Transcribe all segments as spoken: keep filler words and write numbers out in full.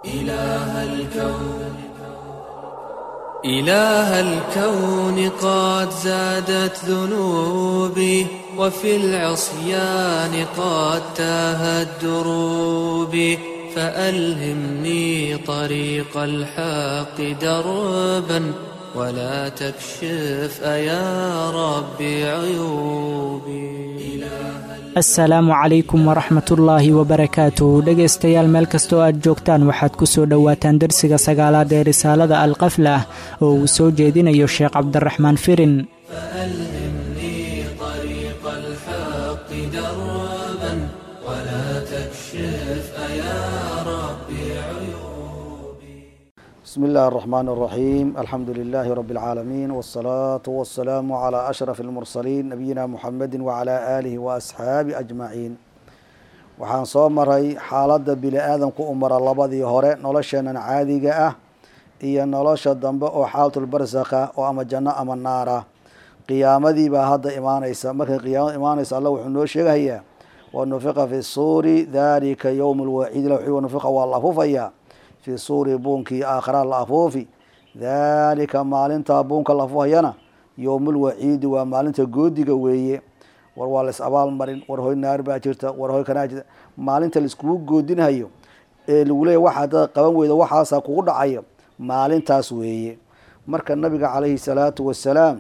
إله الكون إله الكون قد زادت ذنوبي وفي العصيان قد تاهت دروبي فألهمني طريق الحق دربا ولا تكشف أيا ربي عيوبي. asalaamu calaykum waraxmatullaahi wabarakaatuh dhegaystayaal meel kastoo aad joogtaan waxaad ku soo dhowaataan darsiga sagaalaad ee risaalada alqaflah oo uu soo jeedinayo sheekh cabdiraxmaan firin. بسم الله الرحمن الرحيم الحمد لله رب العالمين والصلاة والسلام على أشرف المرسلين نبينا محمد وعلى آله وأصحابه أجمعين. waxaan soo maray xaaladda bini aadamku u mara labadii hore nolosheenan caadiga ah iyo nolosha dambe oo xaalatul barsakha oo ama janno ama naara. qiyaamadii baa hadda imaanaysa. markay qiyaamada imaanaysa alla wuxuu noo sheegayaa wanufiqa fi suuri dhalika yowm lwaciid wanufiqa waa la afuufayaa fi suuri buunkii aakhira la afuufi dhalika maalintaa buunka la afuufayana yowmulwaciidi waa maalinta goodiga weeye. war waa lais abaal marin, war hoy naar baa jirta, war hoy kanaa jirta. maalinta laiskugu goodinhayo ee lagu leeyahy waxaa dad qaban weyda waxaasaa kugu dhacaya maalintaas weeye. marka nabiga calayhi salaatu wasalaam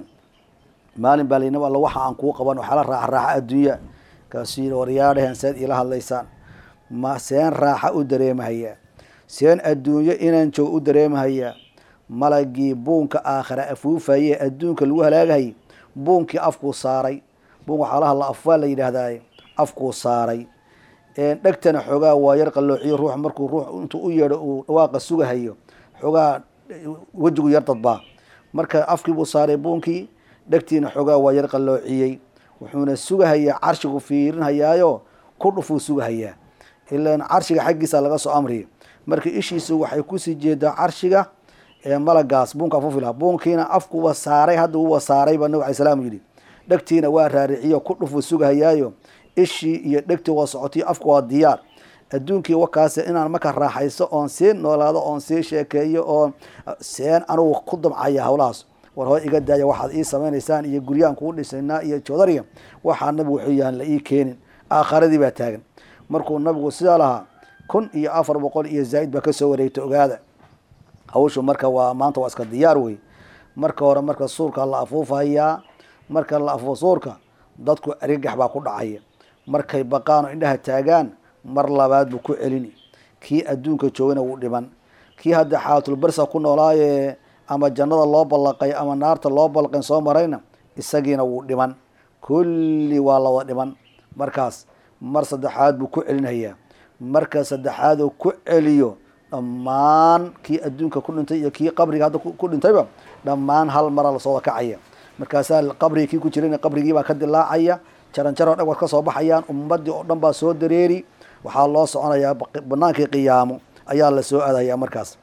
maalin baa laynaba alla waxa aan kuu qaban waxaa la raaxa raaxa adduunya kaasuu yidhi waryaadhahen seed iila hadlaysaan ma seen raaxa u dareemahayaa seen adduunyo inaan joog u dareemahayaa. malagii buunka aakhira afuufaye adduunka lagu halaagahayy buunkii afkuu saaray. buun waxaalaha la afwaa la yidhaahdaay afkuu saaray. dhegtana xoogaa waa yar qalloociyo ruux markuu ruux intuu u yeedho uu dhawaaqa sugahayo xoogaa wejigu yar dadbaa. marka afkiibuu saaray buunkii, dhegtiina xoogaa waa yar qalloociyey. wuxuuna sugahayaa carshigu fiirinhayaayo ku dhufuu sugahayaa ilaan carshiga xaggiisa laga soo amriya. marka ishiisu waxay kusii jeedaa carshiga ee malagaas buunka afuufi lahaa. buunkiina afkuwa saaray hadda uwa saaray baa nabig alay salaam yidhi. dhegtiina waa raariciyo ku dhufuu sugahayaayo ishii iyo dhegtii waa socotiyo afku waa diyaar. adduunkii wakaas inaan marka raaxayso oon sii noolaado oon sii sheekeeyo oon seen anugu ku damcaya hawlahaas. war hoo iga daaya waxaad ii samaynaysaan iyo guryaan kuu dhisaynaa iyo joodariya waxaa nabigu wuxuu yahan la ii keenin. aakharadii baa taagan. markuu nabigu sidaa lahaa kun iyo afar boqol iyo zaaid baa kasoo wareegta ogaada. hawshu marka waa maanta waa iska diyaar wey. marka hore marka suurka la afuufayaa, marka la afuufo suurka dadku argagax baa ku dhacaya. markay baqaan oo indhaha taagaan mar labaad buu ku celini. kii adduunka joogana wuu dhiman. kii hadda xaalatul barsa ku noolaaye ama jannada loo ballaqay ama naarta loo ballaqayn soo marayna isagiina wuu dhiman. kulli waa la wada dhiman. markaas mar saddexaad buu ku celinhayaa. marka saddexaaduu ku celiyo dhammaan kii adduunka ku dhintay iyo kii qabriga hadda ku dhintayba dhammaan hal mara lasoo kacaya. markaasaa qabrigii kii ku jirayna qabrigiibaa ka dilaacaya. jaranjaro dhan waad ka soo baxayaan. ummadii oo dhan baa soo dareeri. waxaa loo soconayaa banaankii qiyaamo ayaa la soo aadayaa. markaas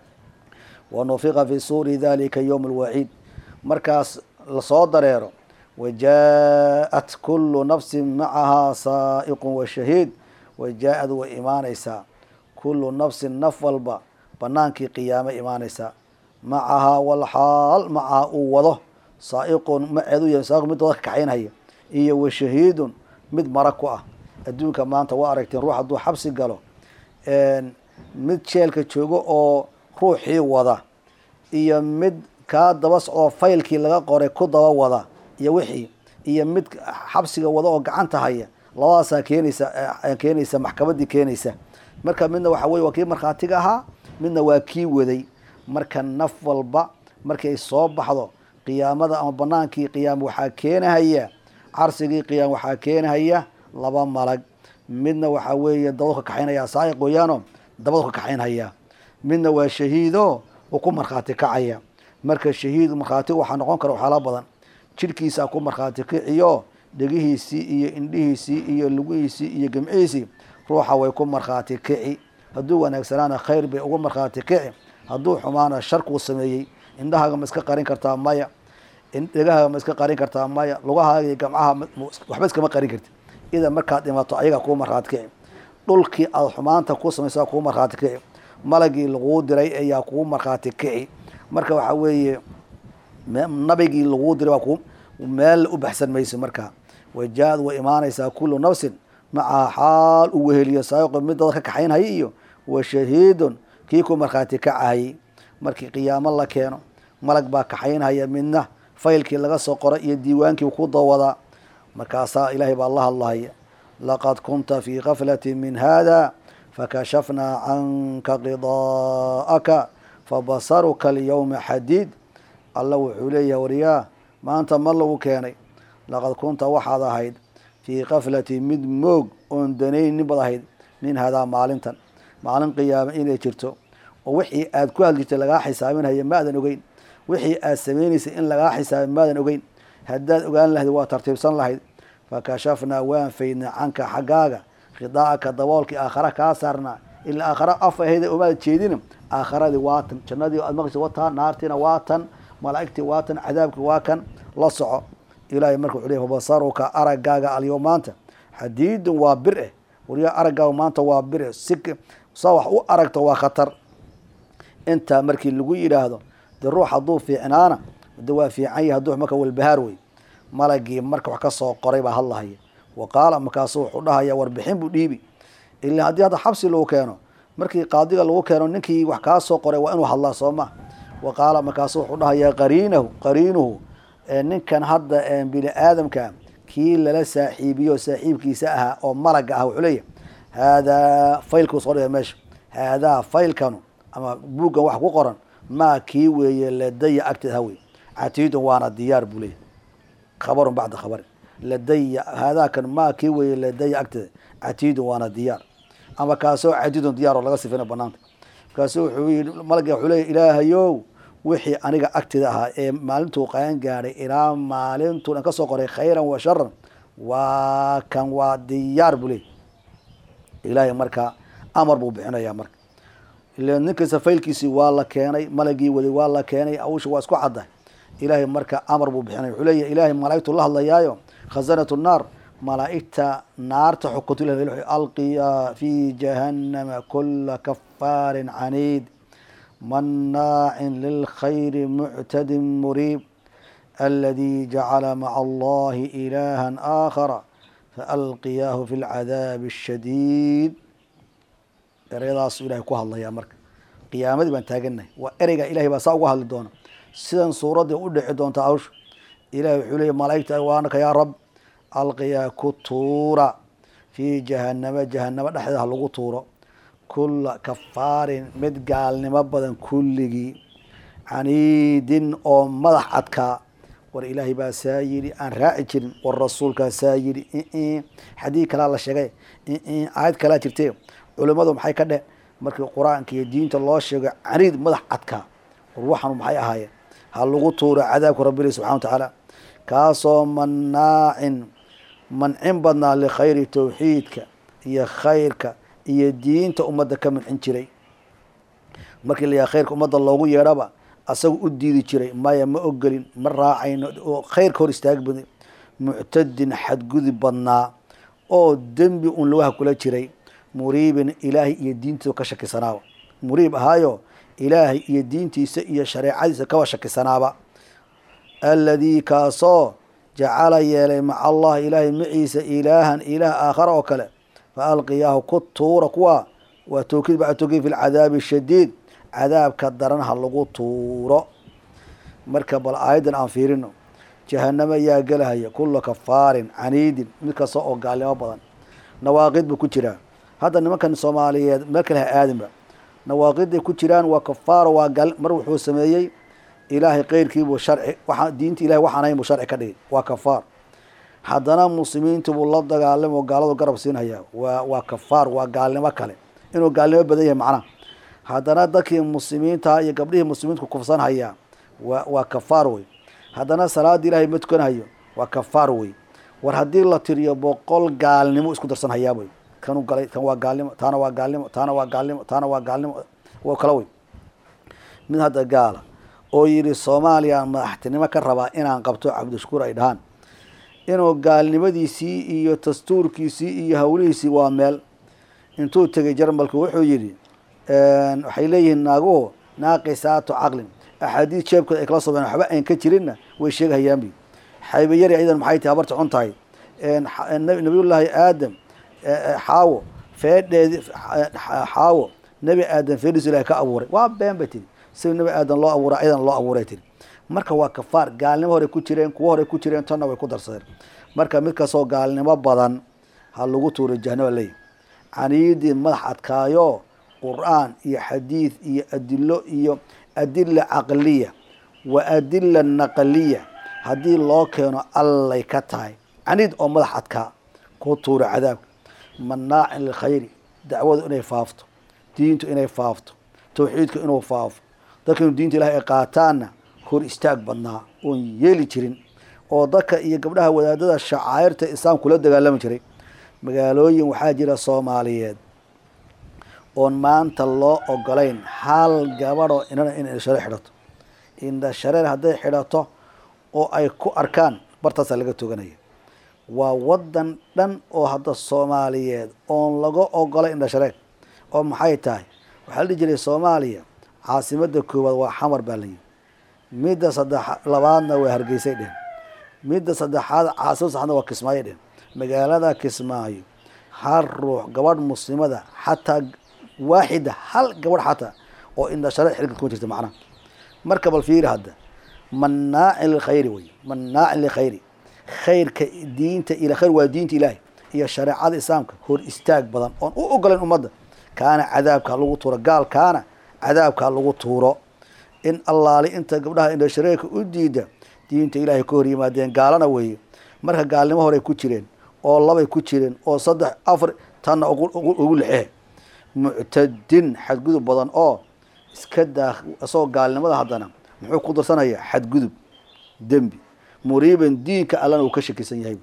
wanufiqa fi suuri dhalika yowm alwaciid. markaas lasoo dareero wajaa-at kullu nafsin macahaa saa'iqun washahiid. wajaa-ad way imaanaysaa kullu nafsin naf walba banaankii qiyaamo imaanaysaa. macahaa walxaal macaha uu wado saa'iqun maceedu yahay saaiq mid dadka kaxaynhaya iyo washahiidun mid mara ku ah. adduunka maanta waa aragteen ruux hadduu xabsi galo mid jeelka joogo oo ruuxii wada iyo mid kaa daba socoo faylkii laga qoray ku daba wada iyo wixii iyo mid xabsiga wada oo gacanta haya labadaasaa keenaysa keenaysa maxkamadii keenaysa. marka midna waxa weye waa kii markhaatiga ahaa, midna waa kii waday. marka naf walba markay soo baxdo qiyaamada ama banaankii qiyaama waxaa keenahaya carsigii qiyaam waxaa keenahaya laba malag. midna waxaa weeye dabadu ka kaxaynaya saa'iq weeyaano dabadu ka kaxaynhaya. midna waa shahiido uu ku markhaati kacaya. marka shahiid markhaatiga waxaa noqon kara waxyaala badan. jidhkiisa ku markhaati kiciyo dhegihiisii iyo indhihiisii iyo lugihiisii iyo gemcihiisii ruuxa way ku markhaati kici. hadduu wanaagsanaana khayr bay ugu markhaati kici. hadduu xumaana sharkuu sameeyey. indhahaaga ma iska qarin kartaa? maya. dhegahaaga ma iska qarin kartaa? maya. lugahaaga iyo gamcaha waxba iskama qarin karti. idan markaad dhimato ayaga kuu markhaati kici. dhulkii aada xumaanta ku samaysa kuu markhaati kici. malagii laguu diray ayaa kugu markhaati kici marka waxaa weeye nabigii laguu diray waa ku meel u baxsan mayso markaa wajaad way imaanaysaa kullu nafsin macaha xaal u weheliyo saa'iqo mid dad ka kaxaynhaya iyo wa shahiidun kii ku markhaati kacahayay markii qiyaamo la keeno malag baa kaxaynhaya midna faylkii laga soo qoray iyo diiwaankii ku dawadaa markaasaa ilaahay baa la hadlahaya laqad kunta fii gaflati min hada fakashafnaa canka qidaa'aka fabasaruka alyawma xadiid alla wuxuu leeyahay waryaa maanta ma lagu keenay laqad kunta waxaad ahayd fii kaflati mid moog oon danaynin bad ahayd min hadaa maalintan maalin qiyaama inay jirto oo wixii aad ku hadlijtay lagaa xisaabinhaya maadan ogeyn wixii aad samaynaysay in lagaa xisaabin maadan ogeyn haddaad ogaan lahayd waa tartiibsan lahayd fakashafnaa waan faydnay canka xaggaaga khidaa'aka daboolkii aakhara kaa saarnaa ilaa aakhara af ahayda omaad jeedin aakharadii waa tan jannadii aad maqlisa wataa naartiina waa tan malaa'igtii waa tan cadaabkii waa kan la soco ilaahay marka wuxuu leeyahay fabasaruka araggaaga alyow maanta xadiidun waa bir eh wariyaa araggaaga maanta waa bir eh si saa wax u aragto waa khatar intaa markii lagu yidhaahdo dee ruux hadduu fiicnaana de waa fiican yahay hadduu marka walbahaar wey malagii marka wax ka soo qoray baa hadlahaya wa qaala markaasu wuxuu dhahaya warbixin buu dhiibi ilaa haddii hadda xabsi lagu keeno markii qaadiga lagu keeno ninkii wax kaa soo qoray waa inuu hadlaa soo ma wa qaala markaasu wuxuu dhahayaa qariinahu qariinuhu ninkan hadda bini aadamka kii lala saaxiibiyo saaxiibkiisa ahaa oo malaga ah wuxuu leeyahay haadaa faylkuu soo dhigay meesha haadaa faylkanu ama buuggan wax ku qoran maa kii weeye ladaya agteed hawey catiidun waana diyaar buu leeyahay khabarun bacda khabarin ladaya haadaakan maa kii weeye ladaya agteeda catiidun waana diyaar ama kaasoo cadiidun diyaar oo laga sifina banaanta markaasu wuxuu yii malagi wuxuu leeyahy ilaahayow wixii aniga agteeda ahaa ee maalintuu qaan gaadhay ilaa maalintuu dhan ka soo qoray khayran wa sharan waa kan waa diyaar buu leeyahy ilaahay markaa amar buu bixinayaa marka ila ninkasta faylkiisii waa la keenay malagii waday waa la keenay awsha waa isku caddahay ilaahay marka amar buu bixinaya wuxuu leeyahy ilaahay malaa'igtu la hadlayaayo khazanatu nnaar malaa'igta naarta xukuntu ilahay alqiya fi jahannama kula kafaarin caniid manaacin lilkhayri muctadin muriib aladi jacala maca allahi ilahan aakhara faalqiyaahu fi lcadaabi ashadiid ereyadaasuu ilahay ku hadlayaa marka qiyaamadii baan taaganahay waa ereyga ilahay baa saa uga hadli doona sidan suuraddii u dhici doonta hawsha ilahay wuxuu leeyahy malaa'igta waanaka yaa rab alqiyaa ku tuura fii jahanama jahanamo dhexdeeda ha lagu tuuro kula kafaarin mid gaalnimo badan kulligii caniidin oo madax adkaa war ilaahay baa saa yidhi aan raaci jirin war rasuulkaa saa yidhi xadiid kalaa la sheegay aayad kalaa jirte culimadu maxay ka dheh markii qur-aanka iyo diinta loo sheego caniid madax adkaa war waxanu maxay ahaayeen ha lagu tuuro cadaabka rabbi subxana wa tacaala kaasoo manaacin mancin badnaa likhayri tawxiidka iyo khayrka iyo diinta ummadda ka mancin jiray markii la yaha khayrka ummadda loogu yeedhaba asaga u diidi jiray maya ma ogolin ma raacayno oo khayrka hor istaag baday muctadin xadgudub badnaa oo dembi un lawaha kula jiray muriibin ilaahay iyo diintiisa ka shakisanaaba muriib ahaayo ilaahay iyo diintiisa iyo shareecadiisa kaba shakisanaaba alladii kaasoo jacala yeelay maca allah ilaahay maciisa ilaahan ilaah aakhara oo kale fa alqiyaahu ku tuura kuwa waa tawkiid bacda tawkiid fi lcadaabi shadiid cadaabka daran ha lagu tuuro marka bal aayaddan aan fiirino jahanamo yaa gelahaya kula kafaarin caniidin mid kasta oo gaalnimo badan nawaaqid buu ku jiraa hadda nimankan soomaaliyeed meel kale ha aadinba nawaaqiday ku jiraan waa kafaaro waa gaal mar wuxuu sameeyey ilaahay keyrkiibuu sharci waa diinta ilahay waxaan ahayn buu sharci ka dhigay waa kafaar haddana muslimiintu buu la dagaalamo gaaladu garab siinhayaa waa waa kafaar waa gaalnimo kale inuu gaalnimo badan yahay macnaha haddana dadkii muslimiinta iyo gabdhihii muslimiintu kufsan hayaa waa waa kafaar wey haddana salaada ilaahay ma tukanahayo waa kafaar wey war haddii la tiriyo boqol gaalnimo isku darsan hayaa wey kanu galay kan waa gaalnimo taana waa gaalnimo taana waa gaalnimo taana waa gaalnimo waa kala wey mid hadda gaala oo yidhi soomaaliya madaxtinimo ka rabaa inaan qabto cabdishakuur ay dhahaan inuu gaalnimadiisii iyo dastuurkiisii iyo hawlihiisii waa meel intuu tegay jarmalku wuxuu yidhi waxay leeyihiin naaguhu naaqisaatu caqlin axaadiis jeebkooda ay kala soo baxeen waxba aan ka jirinna way sheegahayaanbi xaybiyari ayadan maxay tahay habarta cun tahay nabiyullaahi aadam xaawo feedheedi xaawo nebi aadam feedhiisu ilahay ka abuuray waa been bay tiri sida nebi aadam loo abuuray ayadan loo abuuray tiri marka waa kafaar gaalnimo hore ku jireen kuwo hore ku jireen tanna way ku darsadeen marka mid kastoo gaalnimo badan ha lagu tuuro jahanaba leeyahy caniidii madax adkaayo qur'aan iyo xadiid iyo adilo iyo adila caqliya wa adila naqliya haddii loo keeno allay ka tahay caniid oo madax adkaa ku tuuro cadaabka manaacin lilkhayri dacwadu inay faafto diintu inay faafto tawxiidku inuu faafo dadka inu diinta ilahay ay qaataanna hor istaag badnaa oon yeeli jirin oo dadka iyo gabdhaha wadaadada shacairta islaam kula dagaalami jiray magaalooyin waxaa jira soomaaliyeed oon maanta loo ogolayn hal gabadho inana in indhashareer xidhato indhashareer hadday xidhato oo ay ku arkaan bartaasaa laga toganaya waa wadan dhan oo hadda soomaaliyeed oon laga ogolay indhashareer oo maxay tahay waxaa la dhihi jiray soomaaliya caasimada koowaad waa xamar baa layihi midda saddex labaadna waa hargeysay dhehen midda saddexaad caasimada saxaadna waa kismaayo dhehen magaalada kismaayo hal ruux gabadh muslimada xataa waaxida hal gabadh xataa oo indhashareer xilka kuma jirta macnaha marka bal fiiri hadda manaacin lilkhayri wey manaacin lilkhayri khayrka diinta ila khayr waa diinta ilaahay iyo shareecada islaamka hor istaag badan oon u ogolayn ummadda kaana cadaabka lagu tuuro gaal kaana cadaabka lagu tuuro in allaali inta gabdhaha indhashareerka u diida diinta ilaahay ka hor yimaadeen gaalana weeye marka gaalnimo horey ku jireen oo labay ku jireen oo saddex afar tanna ugu lixee muctadin xadgudub badan oo iska daa isagoo gaalnimada haddana muxuu ku darsanaya xadgudub dembi muriiban diinka allana uu ka shakisan yahay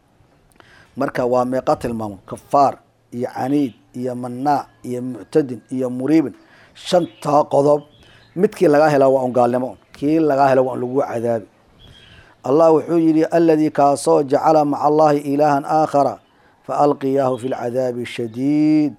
marka waa meeqa tilmaamo kafaar iyo caniid iyo manaac iyo muctadin iyo muriibin shantaa qodob midkii lagaa helaa waa un gaalnimo kii lagaa hela waa un lagu cadaabi allah wuxuu yihi aladii kaasoo jacala maca allahi ilaahan aakhara faalqiyaahu fi lcadaabi shadiid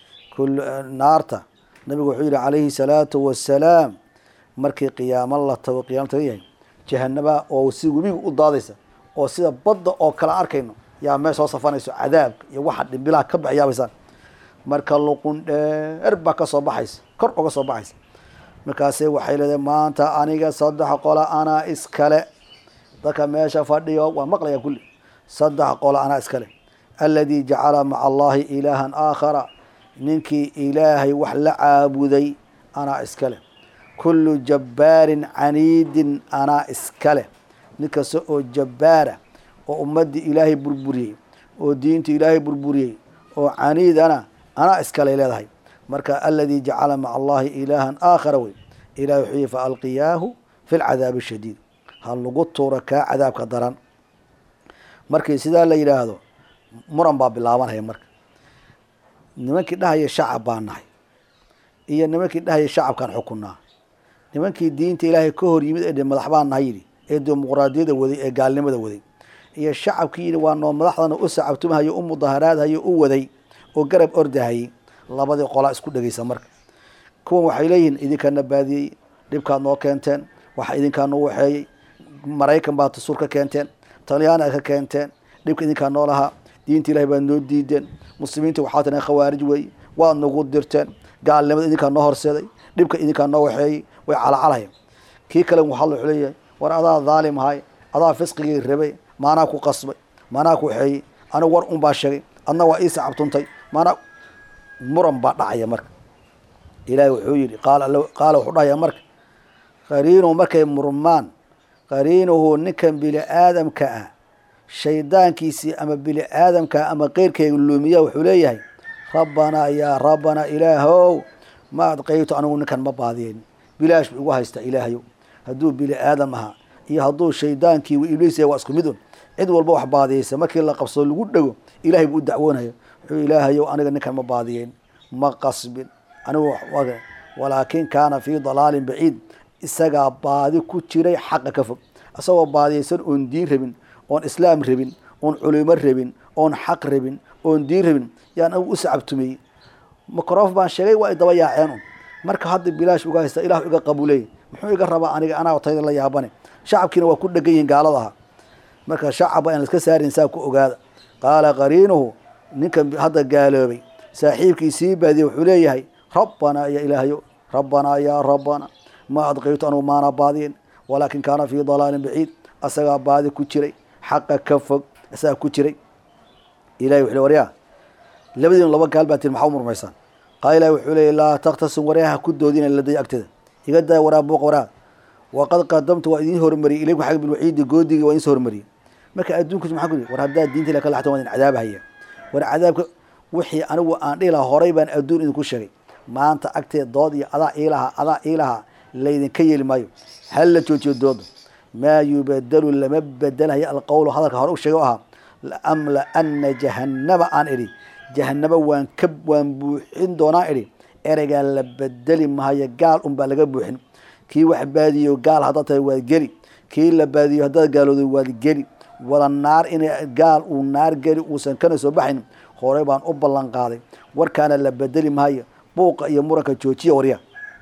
naarta nabigu wuxuu yihi calayhi salaatu wasalaam markii qiyaamo la tago qiyama taga yahay jahanaba oo si webiga u daadaysa oo sida badda oo kala arkayno yaa meel soo safanayso cadaabka iyo waxa dhimbilaha ka baxyaabaysaan marka luqun dheer baa ka soo baxaysa kor uga soo baxaysa markaase waxay leedahay maanta aniga saddex qola anaa iskale dadka meesha fadhiyo waa maqlaya kulli saddex qola anaa iskale aladii jacala maca allahi ilaahan aakhara ninkii ilaahay wax la caabuday anaa iskale kullu jabbaarin caniidin anaa iskale nin kasta oo jabbaara oo ummadii ilaahay burburiyey oo diinta ilaahay burburiyey oo caniidana anaa iskaley leedahay marka aladii jacala maca allahi ilaahan aakhara wey ilahi wuxuu yihi faalqiyaahu fi lcadaabi shadiid ha lagu tuuro kaa cadaabka daran markii sidaa la yidhaahdo muran baa bilaabanaya marka nimankii dhahaya shacab baan nahay iyo nimankii dhahaya shacabkaan xukunaa nimankii diinta ilaahay ka hor yimid ee madax baan nahay yidhi ee dimuqraadiyada waday ee gaalnimada waday iyo shacabkii yidhi waa noo madaxdana u sacabtumahayo u mudaharaadhayo u waday oo garab ordahayay labadii qolaa isku dhegeysa marka kuwan waxay leeyihiin idinkaana baadiyey dhibkaad noo keenteen waxa idinkaa noo waxeeyey maraykan baad tasuur ka keenteen talyaana ka keenteen dhibka idinkaa noo lahaa diinta ilahay baad noo diideen muslimiinta waxaa tana khawaarij wey waad nagu dirteen gaalnimada idinkaa noo horseeday dhibka idinkaa noo waxeeyey way calacalhaya kii kale waxaa wuxuu leeyahay war adaa dhaalim ahay adaa fisqigii rabay maanaa ku qasbay maanaa ku waxeeyey anigu war un baa sheegay adna waa ii sacabtuntay maanaa muran baa dhacaya marka ilaahay wuxuu yihi qaala qaala wuxuu dhahaya marka qariinuhu markay murmaan qariinuhu ninkan bini aadamka ah shaydaankiisii ama bini aadamka ama keyrkeyga luumiya wuxuu leeyahay rabbanaa yaa rabbanaa ilaahow ma adqaytu anigu ninkan ma baadiyeyn bilaash bu igu haysta ilaahayow hadduu bini aadam ahaa iyo hadduu shaydaankii ibliis waa isku mid un cid walba wax baadiyeysa markii la qabsado lagu dhego ilahay buu u dacwoonayo wuxuu ilaahayow aniga ninkan ma baadiyeyn ma qasbin anigu walaakin kaana fii dalaalin baciid isagaa baadi ku jiray xaqa ka fog isagoo baadiyeysan oon diin rabin oon islaam rabin oon culimo rabin oon xaq rabin oon diin rabin yaan anigu u sacabtumeyey ميكروف بان شيغي waa daba yaaceen marka hadda bilaash uga haysta ilaah iga qabulay muxuu iga rabaa aniga ana waqtiga la yaabane shacabkiina waa ku dhagayin gaaladaha marka shacab aan iska saarin saa ku ogaada qaala qariinuhu ninkan hadda gaaloobay saaxiibkiisii baadi wuxuu leeyahay rabbana ya ilaahayo rabbana ya rabbana ma adqaytu anu maana baadin walakin kana fi dalalin ba'id asaga baadi ku jiray xaqa ka fog asaga ku jiray ilaahay wuxuu wariyaa labadii laba gaal baa tir maxaa murmaysan qaayla wuxuu leeyahay la taqtasim wariyaha ku doodina laday agtada iga daa waraa booq waraa waqad qadamtu wa idin hormari ilayku xaq bil waxiid goodiga waa in soo hormari marka adduunku maxaa ku war hadaa diinta la kala xataa waa in cadaab haya war cadaabka wixii anigu aan dhila horay baan adduun idin ku sheegay maanta agtee dood iyo adaa ilaha adaa ilaha leedin ka yeeli maayo hal la joojiyo dood ma yubadalu lama badalahay alqawlu hadalka hore u sheegay aha amla anna jahannama aan iri jahannama waan ka waan buuxin doonaa iri ereyga la badali maayo gaal un baa laga buuxin kii wax baadiyo gaal hadda tahay waa geli kii la baadiyo hadda gaalooday waa geli wala naar in gaal uu naar geli uusan kana soo baxin hore baan u ballan qaaday warkaana la badali maayo buuqa iyo muranka joojiya wariya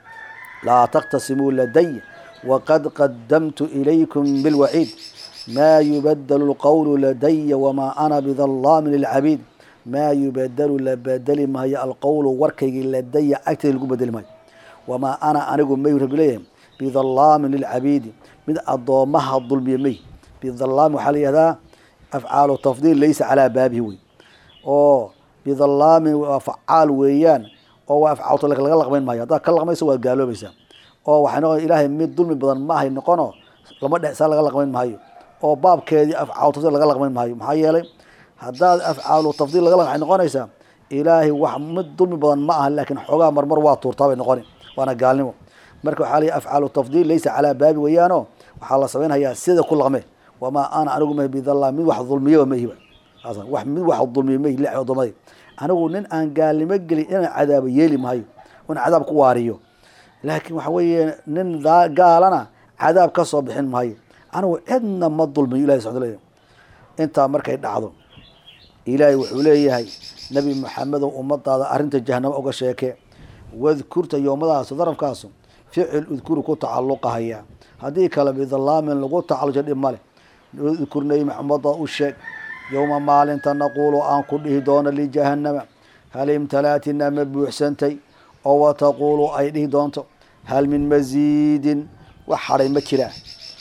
la taqtasimu laday وقد قدمت إليكم بالوعيد ما يبدل القول لدي وما أنا بظلام للعبيد ما يبدل لبدل ما هي القول وركي لدي أكثر القبدل ما وما أنا أنا أقول ما يرهب ليه بظلام للعبيد من الضوامها الظلم يمي بظلام حالي هذا أفعال التفضيل ليس على بابه وي أوه بظلام وفعال ويان أو أفعال لك لغلق من ما هذا كلغ ما يسوى قالوا بيسا oo waxaana ilaahay mid dulmi badan ma hay noqono lama dhexsa laga laqmayn maayo oo baabkeedii afcaal laga laqmayn maayo maxaa yeelay hadaad afcaalu tafdiil laga laqay noqonaysa ilaahay wax mid dulmi badan ma aha laakiin xogaa marmar waa tuurtaa bay noqon waana gaalnimo marka waxa la afcaalu tafdiil laysa ala baabi wayaano waxa la sameeynaya sida ku laqmay wama ana anigu ma bidallah mid wax dulmiyo ma hiba asan wax mid wax dulmiyo ma ilaahay odamay anigu nin aan gaalnimo gali in cadaab yeeli maayo wana cadaab ku waariyo laakiin waxa weeye nin gaalana cadaab ka soo bixin maayo anigu cidna ma dulmiyo ilaahay subhanahu wa ta'ala inta markay dhacdo ilaahay wuxuu leeyahay nabi maxamed oo ummadaada arinta jahannam uga sheekay wadkurta yoomadaas darafkaas ficil udkuru ku tacalluqaya hadii kala bidallaamin lagu tacalluqay dhimale udkurnay maxamed oo sheeg yooma maalinta naqulu aan ku dhihi doona li jahannama hal imtalaatina mabuuxsantay oo taqulu ay dhihi doonto hal min mazidin wax haray ma jira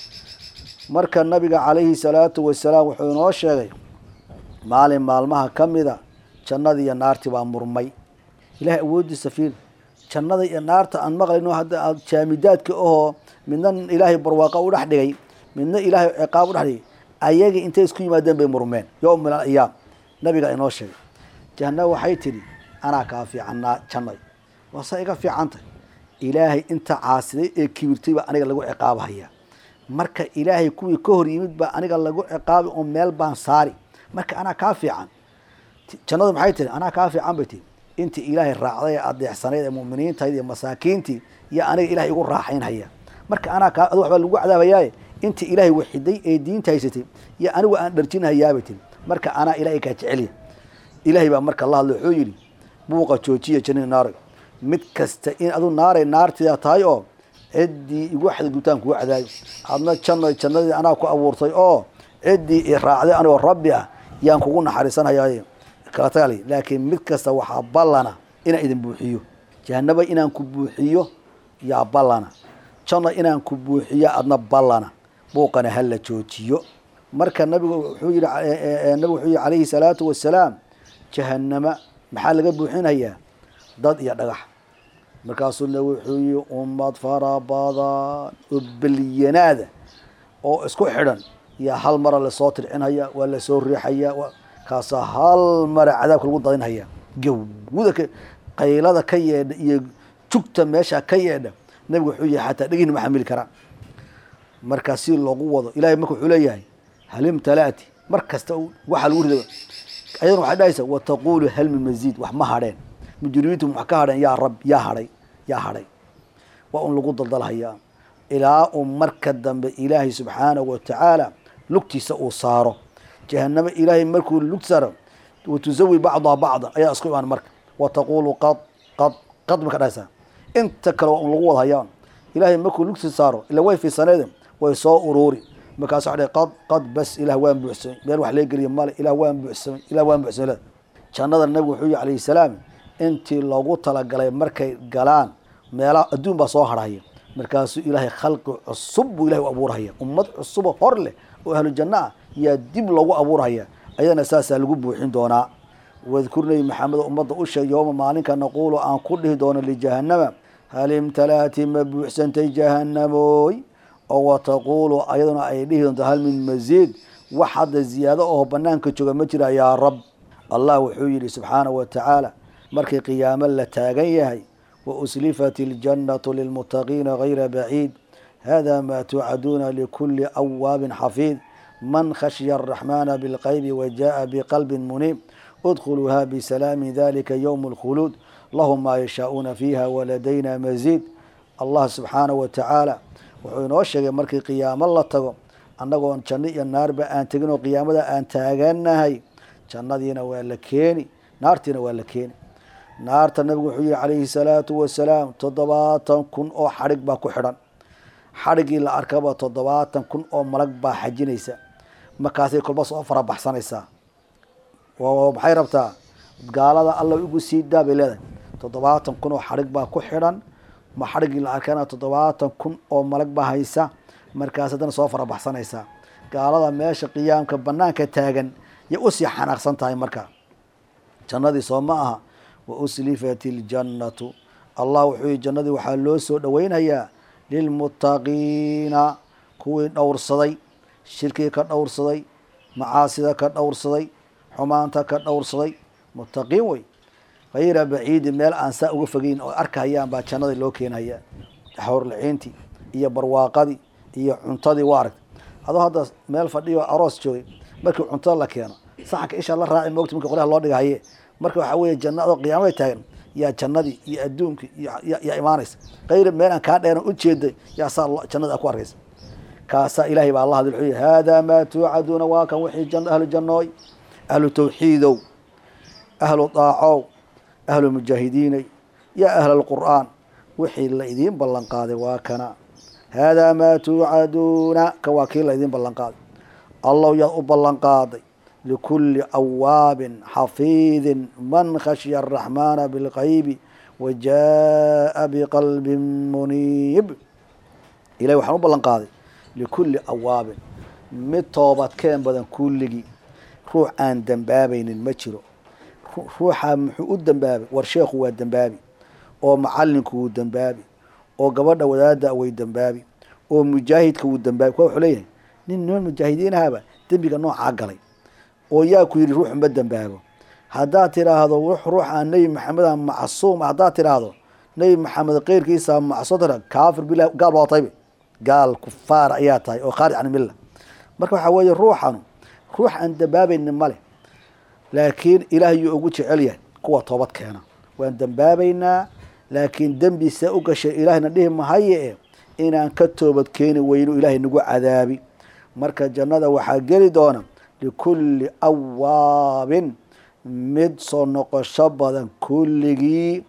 marka nabiga calayhi salaatu wasalaam wuxuu noo sheegay maalin maalmaha kamida jannada iyo naarti baa murmay ilaahay awoodiisa fiil jannada iyo naarta aan maqlayno hadda jaamidaadka oo midna ilaahay barwaaqo u dhax dhigay midna ilaahay ciqaab u dhax dhigay ayaga intay isku yimaadeen bay murmeen yawm min al-ayyam nabiga inoo sheegay jannada waxay tiri ana ka fiicana jannada wasa iga fiicanta ilaahay inta caasiday ee kibirtay ba aniga lagu ciqaabaya marka ilaahay kuwii ka hor yimid ba aniga lagu ciqaabi oo meel baan saari marka ana ka fiican jannada maxay tiri ana ka fiican bayti inta ilaahay raacday adeexsaneed ee muuminiinta iyo masaakiintii iyo aniga ilaahay igu raaxaynaya marka ana ka waxba lagu cadaabayaa inta ilaahay waxiday ee diinta haysatay iyo anigu aan dharjinayaa bayti marka ana ilaahay ka jeceliya ilaahay ba marka Allah wuxuu yiri buuqa joojiya jannada naar mid kasta in adu naaray naartida tahay oo cidii igu xad gutaan ku cadaayo adna jannada jannada ana ku abuurtay oo cidii i raacday anoo rabbi ah yaan kugu naxariisanayaa kala tagali laakiin mid kasta waxa ballana ina idin buuxiyo jahannaba inaan ku buuxiyo yaa ballana janna inaan ku buuxiyo adna ballana buuqana hal la joojiyo marka nabigu wuxuu yiri nabigu wuxuu yiri calayhi salaatu wassalaam jahannama maxaa laga buuxinayaa dad iyo dhagax markaasuu wuxuu yiri ummad farabadan ubilyanada oo isku xidhan ya hal mar la soo tircinaya waa la soo riixaya kaas hal mar cadaab lagu dadinaya gawda qaylada ka yeedha iyo jugta meesha ka yeedha nabigu wuxuu yahay xataa dhigin ma xamil kara markaasi loogu wado ilaahay markuu wuxuu leeyahay halim talaati markasta waxa lagu rido ayadana waxa dhaysa wa taqulu hal min mazid wax ma hadeen mujrimiintu wax ka hadeen ya rab ya haday ya haday wa un lagu daldalhaya ilaa um marka dambe ilaahay subhanahu wa ta'ala lugtiisa uu saaro جهنم إلهي مركو لكسر وتزوي بعضها بعضا أي أسكو عن مرك وتقول قد qad qad ma ka dhaysaa inta kale waa un lagu wada hayaan ilaahay markuu lugsi saaro ila way fiisaneedeen way soo ururi markaas waxa qad qad bas ilaah waan buuxsamay meel wax leeg galiyo male ilaah waan buuxsamay ilaah waan buuxsamay jannada nabigu wuxuu yiri calayhi salaam intii loogu talagalay markay galaan meelaha adduun baa soo haraya markaasuu ilaahay khalqi cusub buu ilaahay u abuuraya ummad cusub hor leh oo ahlu janna ah yaa dib loogu abuuraya ayadana saasaa lagu buuxin doonaa wadkurnay maxamed ummadda u sheeg yooma maalinka naquulu aan ku dhihi doono lijahannama hal imtalaati ma buuxsantay jahannamoy oo wataquulu ayaduna ay dhihi doonto hal min masiid wax hadda ziyaado oo banaanka jooga ma jira yaa rab allah wuxuu yidhi subxaanahu watacaala markii qiyaamo la taagan yahay وأسلفت الجنة للمتقين غير بعيد هذا ما توعدون لكل أواب حفيظ من خشي الرحمن بالغيب وجاء بقلب منيب ادخلوها بسلام ذلك يوم الخلود لهم ما يشاءون فيها ولدينا مزيد الله سبحانه وتعالى وحين وشك مركي قيام الله تقو أنه جنة النار بأن تقنوا قيامة أن تاغنها هي جنة ولا كيني نارتنا ولا كيني naarta nabigu wuxuu yiri calayhi salaatu wasalaam toddobaatan kun oo xarig baa ku xidhan xarigii la arkaba toddobaatan kun oo malag baa xajinaysa markaasay kolba soo fara baxsanaysaa waa maxay rabtaa gaalada alla ugu sii daabay leedahay toddobaatan kun oo xarig baa ku xidhan ma xarigii la arkana toddobaatan kun oo malag baa haysa markaas haddana soo fara baxsanaysaa gaalada meesha qiyaamka banaanka taagan ya u sii xanaaqsan tahay marka jannadii soo ma aha وأسلفت الجنة الله وحي الجنة وحلو سو دوينها للمتقين كوين دور صدي شركي كدور صدي معاصي كدور صدي حمانتا كدور صدي متقين وي غير بعيد ميل انساء وفقين او اركهيان با جنة لو كينهيا حور العينتي iyo barwaaqadi iyo cuntadii waarag hado hada meel fadhiyo aroos joogay markii cunto la keeno saxanka insha Allah raaci moogta markii qoraha loo dhigaayay marka waxa weeye jannada qiyaamada taagan yaa jannadii iyo adduunka ya iimaanays qayr meel aan ka dheeran u jeeday yaa saa jannada ku arkaysa kaasa ilaahay baa Allah hadalay hada ma tu'aduna wa kan wixii jannada ahlu jannooy ahlu tawxiidow ahlu daaco ahlu mujaahidiin ya ahlu alquran wixii la idin ballan qaaday waa kana hada ma tu'aduna ka wakiil la idin ballan qaaday Allah yaa u ballan qaaday لكل أواب حفيظ من خشي الرحمن بالغيب وجاء بقلب منيب إلهي وحنو بلن قاضي لكل أواب متوبات كان بدن كل روح عن دنبابين المجرو روح محقود دنبابي ورشيخ هو الدنبابي أو معلنك هو الدنبابي أو قبرنا ودادا هو الدنبابي أو مجاهدك هو الدنبابي كيف حليه نين المجاهدين هذا دنبي نوع عقلي oo yaa ku yiri ruux ma dambaabo hadaa tiraahdo ruux ruux aan nabi maxamed aan macsuum hadaa tiraahdo nabi maxamed qeyrkiisa macsuudara kaafir bilaa gaal waa tayb gaal kufaar ayaa tahay oo khaarij aan milla marka waxa weeye ruuxan ruux aan dambaabaynin male laakiin ilaahay ugu jecel yahay kuwa toobad keena waan dambaabaynaa laakiin dambi sa u gashay ilaahna dhihi mahaye inaan ka toobad keeni weyno ilaahay nagu cadaabi marka jannada waxa gali doona لكل أواب مد صنق شبدا كلجي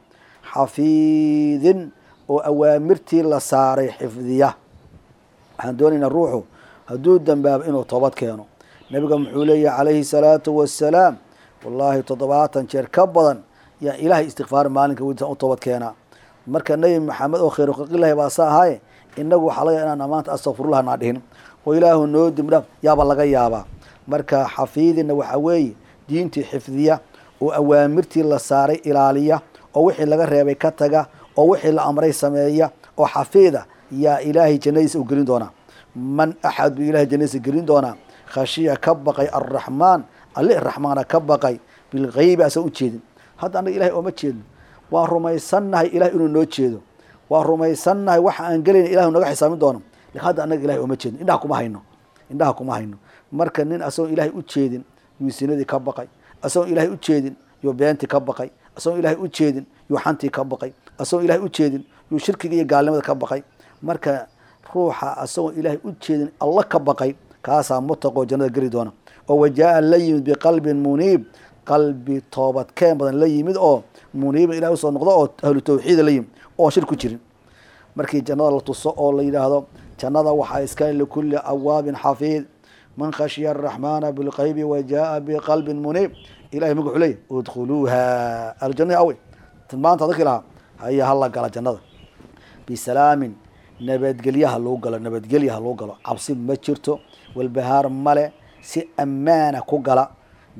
حفيظ وأوامرتي لصاري حفظية عندنا الروح هدود دنباب إنه طبات كانوا نبقى محولي عليه الصلاة والسلام والله تضبعات شركبضا يا إلهي استغفار مالك ودسان طبات كانا مركا النبي محمد وخير خلق الله باسا هاي إنه حالي أنا نمانت أستغفر الله نعدهن وإله النود مراب يابا لغا يابا marka xafiidina waxa weeye diintii xifdiya oo awaamirtii la saaray ilaaliya oo wixii laga reebay ka taga oo wixii la amray sameeya oo xafiida ya ilaahi jannadiisa u gelin doona man ahad bi ilaahi jannadiisa gelin doona khashiya ka baqay arrahmaan alle arrahmaana ka baqay bil ghayb asa u jeedin hadda anaga ilaahi oo ma jeedin waa rumaysanahay ilaahi inuu noo jeedo waa rumaysanahay waxa aan galin ilaahi naga xisaabin doono hadda anaga ilaahi oo ma jeedin indhaha kuma hayno indhaha kuma hayno marka nin asoo ilaahay u jeedin yuu sinadii ka baqay asoo ilaahay u jeedin yuu beenti ka baqay asoo ilaahay u jeedin yuu xantii ka baqay asoo ilaahay u jeedin yuu shirkiga iyo gaalnimada ka baqay marka ruuxa asoo ilaahay u jeedin Allah ka baqay kaasa mutaqo jannada gari doona oo wajaa la yimid biqalbin munib qalbi toobad keen badan la yimid oo muniiba ilaah usoo noqdo oo ahlu tawxiida la yimid oo shir ku jirin. markii jannada la tuso oo la yidhaahdo jannada waxaa iska likulli awaabin xafiid man khashiya araxmaana bilqaybi wajaa biqalbin muniib ilahay magaxu leeyahy udkhuluuha aljannada awe maanta dadki lahaa haya hala gala jannada bisalaamin nabadgelyaha loo galo nabadgelyaha loo galo cabsi ma jirto walbahaar male si ammaana ku gala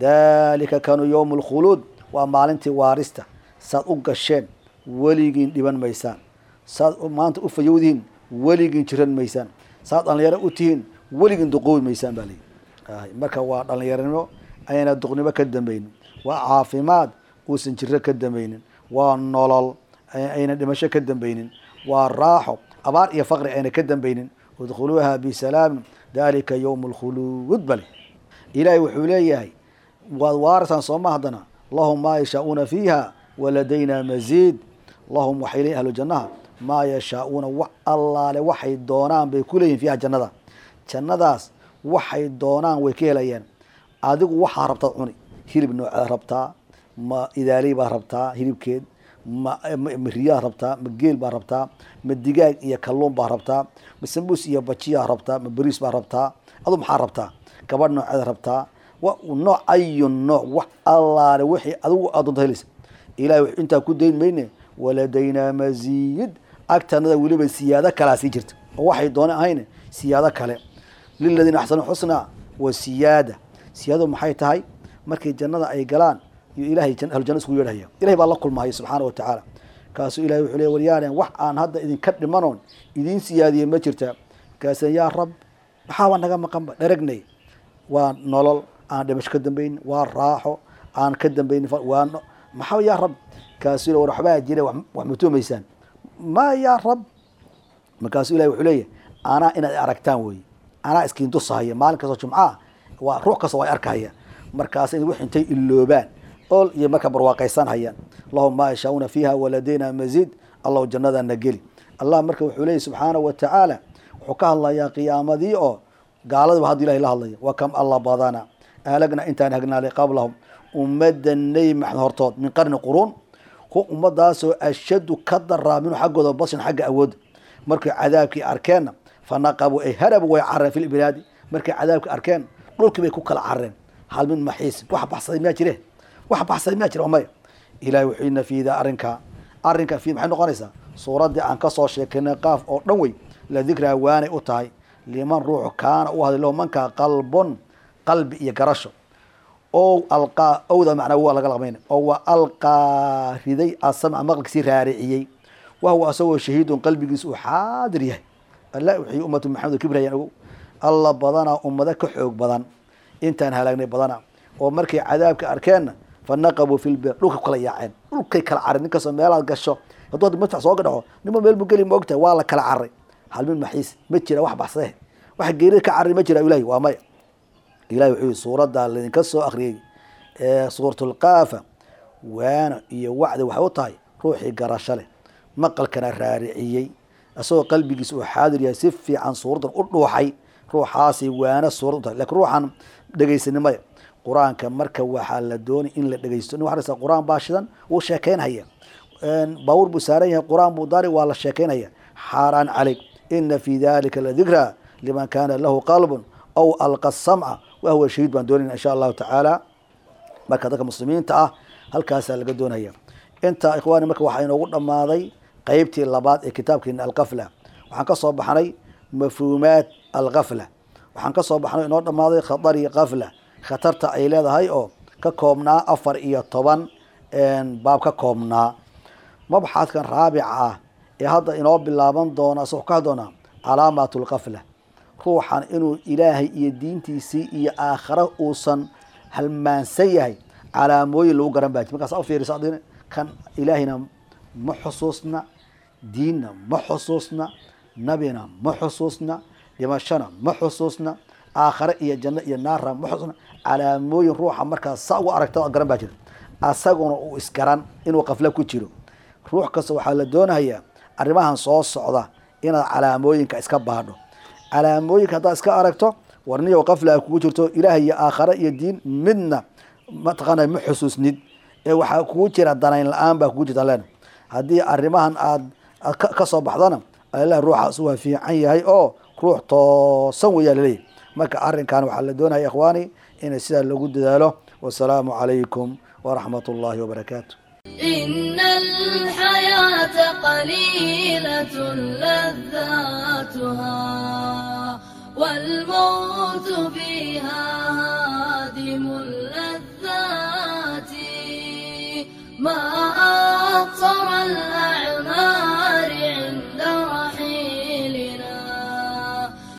dalika kanu yowm alkhuluud waa maalintii waarista saad u gasheen weligiin dhiban maysaan saad maanta u fayowdihiin weligiin jiran maysaan saad dhalinyaro u tihiin weligiin duqoobi maysaan baa leeyihi marka waa dhalinyaronimo ayna duqnimo ka dambaynin waa caafimaad uusan jiro ka dambaynin waa nolol ayna dhimasho ka dambaynin waa raaxo abaar iyo faqri ayna ka dambaynin udkhuluuha bisalaamin dalika yowm alkhuluud bale ilaahay wuxuu leeyahay waad waarasaan sooma haddana lahum maa yashaauuna fiiha waladayna maziid lahum waxay leeyihin ahlu jannaha maa yashaauuna wax allaale waxay doonaan bay ku leeyihin fiiha jannada jannadaas waxay doonaan way ka helayaan adigu waxaa rabtaad cuni hilib nooceed rabtaa ma idaaley baa rabtaa hilibkeed ma ma riyaa rabtaa ma geel baa rabtaa ma digaag iyo kalluun baa rabtaa ma sambuus iyo bajiyaa rabtaa ma bariis baa rabtaa adu maxaa rabtaa gabadh nooceed rabtaa nooc ayu nooc wax allaale wixii adigu aad doonta helaysa ilahay wuxuu intaa ku dayn mayne waladaynaa maziid agtanada weliba siyaado kalaa sii jirta oo waxay doona ahayne siyaado kale liladiina axsanu xusnaa wa siyaada siyaadadu maxay tahay markay jannada ay galaan iyo ilahay ahlu janna isku yeedhaya ilahay baa la kulmahaya subxaana wa tacaala kaasuu ilahay wuxuu leey waryaaleen wax aan hadda idinka dhimanoon idiin siyaadiyey ma jirta markaaseen yaa rab maxaaba naga maqanba dharagnay waa nolol aan dhimasho ka dambaynin waa raaxo aan ka dambaynin waa maxaa yaa rab kaasuu le war waxbaa jira wax matuumaysaan ma yaa rab markaasuu ilahay wuxuu leeyahay anaa inaad aragtaan wey anaa iskiin tusahaya maalin kastoo jumcaha waa ruux kastoo ay arkahaya markaas in wix intay iloobaan ool iyo marka barwaaqaysan hayaan lahum maa yashaauuna fiiha waladayna maziid allahu jannadana geli allah marka wuxuu leeyahy subxaanahu wa tacaala wuxuu ka hadlayaa qiyaamadii oo gaaladiba hadda ilahay la hadlaya wa kam alla badana ahlagna intaan hagnaalay qablahum ummadda nebi maxamed hortood min qarni quruun ku ummadaasoo ashadu ka daraa minhu xaggooda bashin xagga awoodda markay cadaabkii arkeenna fanaqabu ay harabu way carreen fi lbilaadi markay cadaabkii arkeen dhulkii bay ku kala carreen hal min maxiisin wax baxsaday miyaa jire wax baxsaday miyaa jire maya ilahay wuxuu ina fiida arrinka arrinka fi maxay noqonaysaa suuraddii aan kasoo sheekeynay qaaf oo dhan wey la dikraa waanay u tahay liman ruux kaana u hadlo mankaa qalbon qalbi iyo garasho oo alqaa owda macnaa waa laga laqmayna oo waa alqaa riday asamca maqlkiisii raariciyey wahuwa asagoo shahiidun qalbigiisa uu xaadir yahay alla wixii ummatu maxamed kibrayaan ogow alla badanaa ummado ka xoog badan intaan halaagnay badana oo markay cadaabka arkeenna fanaqabuu fi lbeer dhulka kala yaaceen dhulkay kala carray nin kastoo meelaad gasho hadduu hadda madfac soo gadhaco nima meel buu geli ma ogtahay waa la kala carray hal min maxiis ma jira wax baxsade wax geerida ka carray ma jira ilahi waa maya ilahi wuxuu yihi suuraddaa laydinka soo akriyey ee suuratulqaafa waana iyo wacdi waxay u tahay ruuxii garasho leh maqalkana raariciyey isagoo qalbigiisa uu xaadir yahay si fiican suuraddan u dhuuxay ruuxaasi waana suurad u tahay lakin ruuxan dhegaysanimaya qur-aanka marka waxaa la doonay in la dhegaysto nin waxa qur-aan baa shidan wuu sheekeynhaya baawur buu saaran yahay qur-aan buu daari waa la sheekeynaya xaaraan calayk ina fi dalika ladikraa liman kana lahu qalbun aw alqa samca wahuwa shahiid baan doonayna insha allahu tacaala marka dadka muslimiinta ah halkaasaa laga doonaya intaa ikhwaani marka waxaa inoogu dhammaaday qeybtii labaad ee kitaabkeena alqafla waxaan ka soo baxnay mafhuumaat alqafla waxaan ka soo baxnay inoo dhammaaday khatari qafla khatarta ay leedahay oo ka koobnaa afar iyo toban baab ka koobnaa mabxadkan raabica ah ee hadda inoo bilaaban doona asagoo ka doonaa calaamaat lqafla ruuxan inuu ilaahay iyo diintiisii iyo aakhara uusan halmaansan yahay calaamooyin lagu garan baa markaas u fiirisa adin kan ilaahayna ma xusuusna diinna ma xusuusna nabina ma xusuusna dhimashana ma xusuusna aakhare iyo janno iyo naara ma xusuusna calaamooyin ruuxa markaas saa ugu aragta garan baa jira asaguna uu isgaran inuu qafla ku jiro ruux kasta waxaa la doonayaa arrimahan soo socda inaad calaamooyinka iska baadho calaamooyinka haddaad iska aragto warniyo qafla kugu jirto ilaahay iyo aakhare iyo diin midna mataqaana ma xusuusnid ee waxaa kugu jira danayn la-aan baa kugu jirta len haddii arrimahan aad ka soo baxdana alla ruuxaas waa fiican yahay oo ruux toosan weyaa laleeyahy marka arrinkan waxaa la doonaya ikhwaani inay sidaa lagu dadaalo wasalaamu calaykum waraxmat ullahi wabarakaatu. إن الحياة قليلة لذاتها والموت فيها هادم اللذات ما أقصر